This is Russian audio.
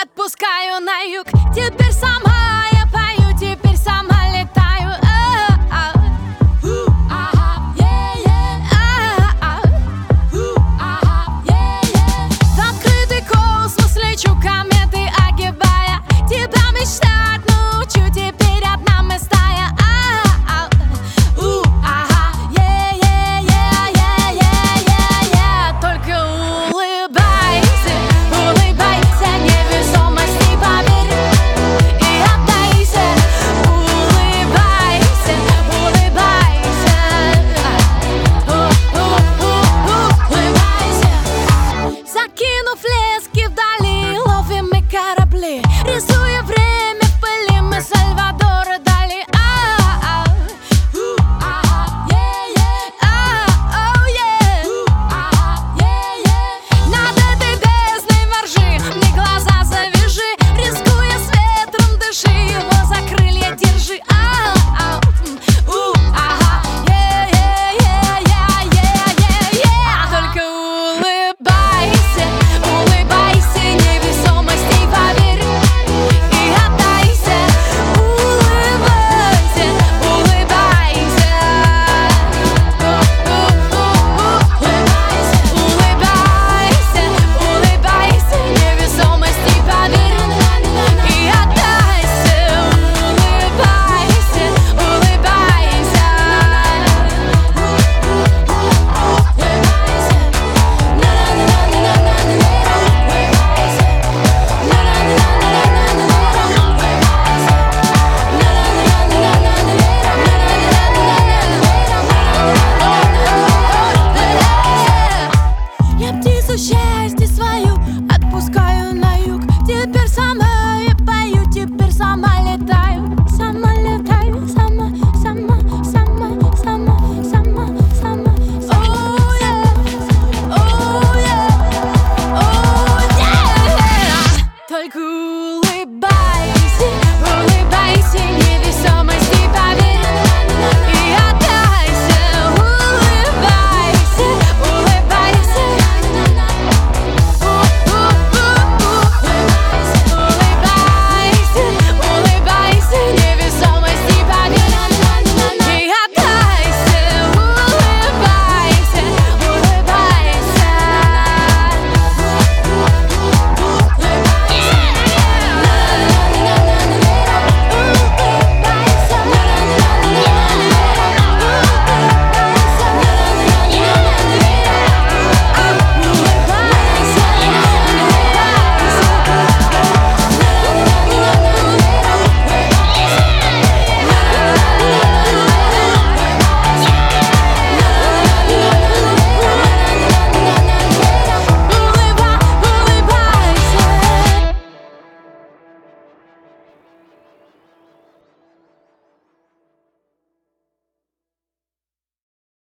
отпускаю на юг. Теперь сама я пою, теперь сама летаю. В открытый космос лечу, кометы огибая. Тебя мечтать научу, теперь одна мы стая. Только улыбайся, улыбайся, невесомости поверь и отдайся. Улыбайся, улыбайся, улыбайся. Закинув лески вдали, ловим мы корабли, рисуя время в пыли, мы Сальвадора Дали. Над этой бездной воржи, мне глаза завяжи, рискуя с ветром дыши, его за крылья держи. Только улыбайся, улыбайся, невесомости поверь и отдайся. Улыбайся, улыбайся, улыбайся, улыбайся, невесомости поверь и отдайся. Улыбайся, улыбайся, я птицу счастья свою отпускаю на юг. Теперь сама я пою, теперь сама летаю. Сама летаю, сама, сама, сама, сама, сама, сама. Oh yeah, oh yeah, oh yeah. Только